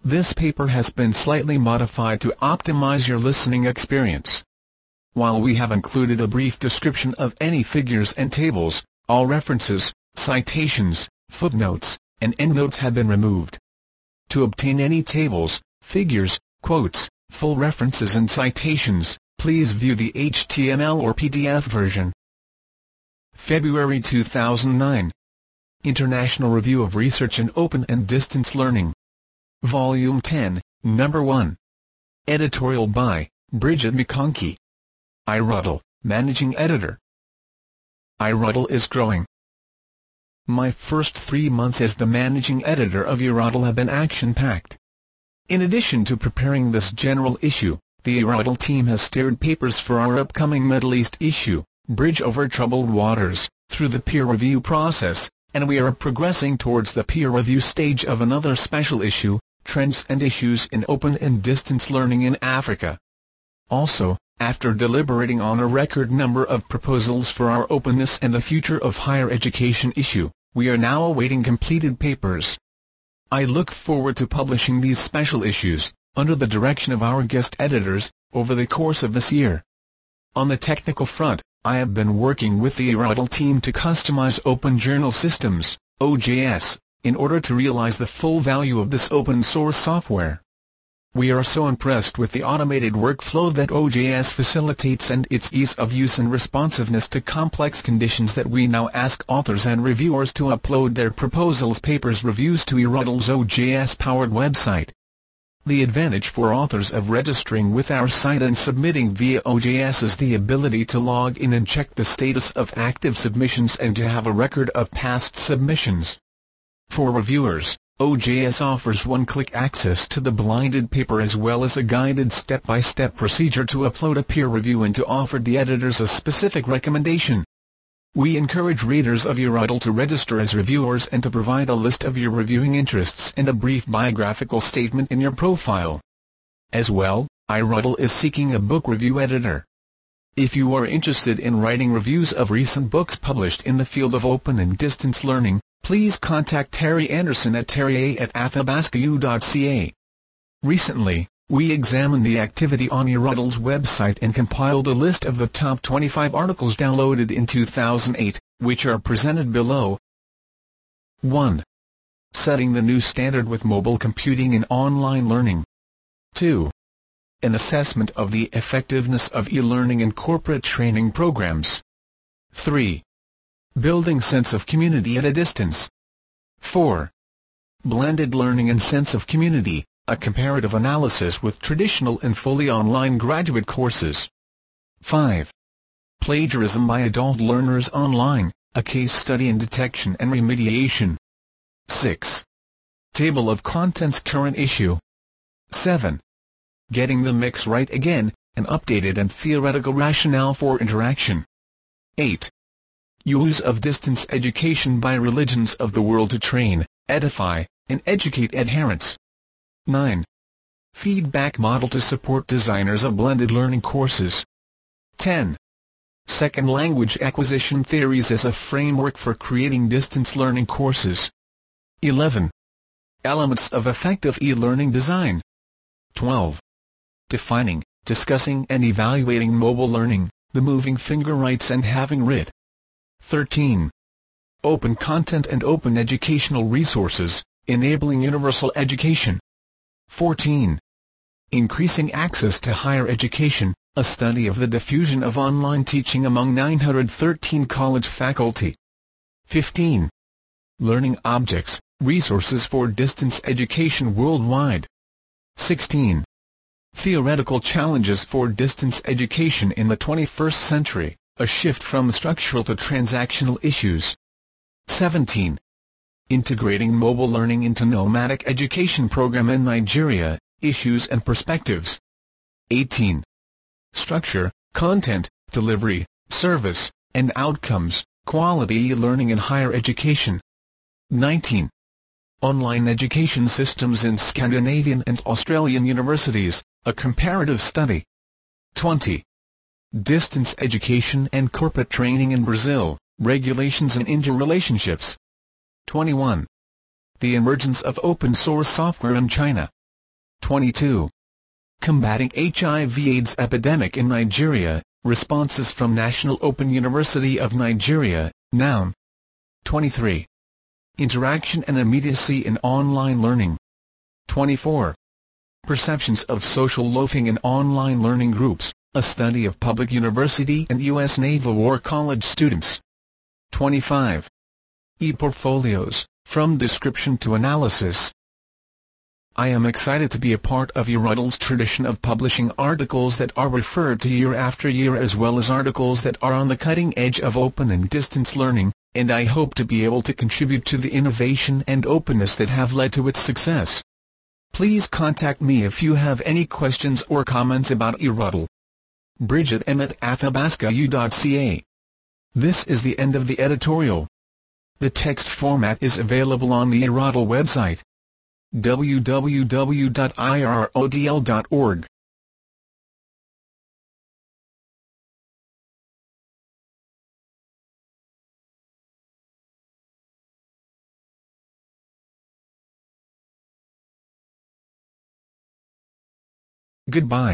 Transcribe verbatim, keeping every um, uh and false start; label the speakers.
Speaker 1: This paper has been slightly modified to optimize your listening experience. While we have included a brief description of any figures and tables, all references, citations, footnotes, and endnotes have been removed. To obtain any tables, figures, quotes, full references and citations, please view the H T M L or P D F version. February two thousand nine. International Review of Research in Open and Distance Learning. Volume ten, Number one. Editorial by Bridget McConkie. iRuddle, Managing Editor. iRuddle is growing. My first three months as the managing editor of iRuddle have been action-packed. In addition to preparing this general issue, the iRuddle team has steered papers for our upcoming Middle East issue, Bridge Over Troubled Waters, through the peer review process, and we are progressing towards the peer review stage of another special issue, Trends and Issues in Open and Distance Learning in Africa. Also, after deliberating on a record number of proposals for our Openness and the Future of Higher Education issue, we are now awaiting completed papers. I look forward to publishing these special issues, under the direction of our guest editors, over the course of this year. On the technical front, I have been working with the iRuddle team to customize Open Journal Systems, O J S, in order to realize the full value of this open-source software. We are so impressed with the automated workflow that O J S facilitates and its ease of use and responsiveness to complex conditions that we now ask authors and reviewers to upload their proposals, papers, reviews to iRuddle's O J S-powered website. The advantage for authors of registering with our site and submitting via O J S is the ability to log in and check the status of active submissions and to have a record of past submissions. For reviewers, O J S offers one-click access to the blinded paper as well as a guided step-by-step procedure to upload a peer review and to offer the editors a specific recommendation. We encourage readers of iRuddle to register as reviewers and to provide a list of your reviewing interests and a brief biographical statement in your profile. As well, iRuddle is seeking a book review editor. If you are interested in writing reviews of recent books published in the field of open and distance learning, please contact Terry Anderson at terry at athabasca dot c a. Recently, we examined the activity on iRuddle's website and compiled a list of the top twenty-five articles downloaded in two thousand eight, which are presented below. one. Setting the new standard with mobile computing in online learning. two. An assessment of the effectiveness of e-learning in corporate training programs. three. Building sense of community at a distance. four. Blended learning and sense of community, a comparative analysis with traditional and fully online graduate courses. five. Plagiarism by adult learners online, a case study in detection and remediation. six. Table of contents current issue. seven. Getting the mix right again, an updated and theoretical rationale for interaction. eight. Use of distance education by religions of the world to train, edify, and educate adherents. nine. Feedback model to support designers of blended learning courses. ten. Second language acquisition theories as a framework for creating distance learning courses. eleven. Elements of effective e-learning design. twelve. Defining, discussing and evaluating mobile learning, the moving finger writes and having writ. thirteen. Open content and open educational resources, enabling universal education. fourteen. Increasing access to higher education, a study of the diffusion of online teaching among nine hundred thirteen college faculty. fifteen. Learning objects, resources for distance education worldwide. sixteen. Theoretical challenges for distance education in the twenty-first century, a shift from structural to transactional issues. seventeen. Integrating mobile learning into nomadic education program in Nigeria, issues and perspectives. eighteen. Structure, content, delivery, service, and outcomes, quality learning in higher education. nineteen. Online education systems in Scandinavian and Australian universities, a comparative study. twenty. Distance education and corporate training in Brazil, regulations and interrelationships. twenty-one. The emergence of open-source software in China. twenty-two. Combating H I V AIDS epidemic in Nigeria, responses from National Open University of Nigeria, Noun. twenty-three. Interaction and immediacy in online learning. twenty-four. Perceptions of social loafing in online learning groups, a study of public university and U S Naval War College students. twenty-five. E-portfolios, from description to analysis. I am excited to be a part of eRuddle's tradition of publishing articles that are referred to year after year, as well as articles that are on the cutting edge of open and distance learning, and I hope to be able to contribute to the innovation and openness that have led to its success. Please contact me if you have any questions or comments about eRuddle. Bridget M at athabasca u dot c a. This is the end of the editorial. The text format is available on the eRuddle website, w w w dot i r o d l dot org. Goodbye.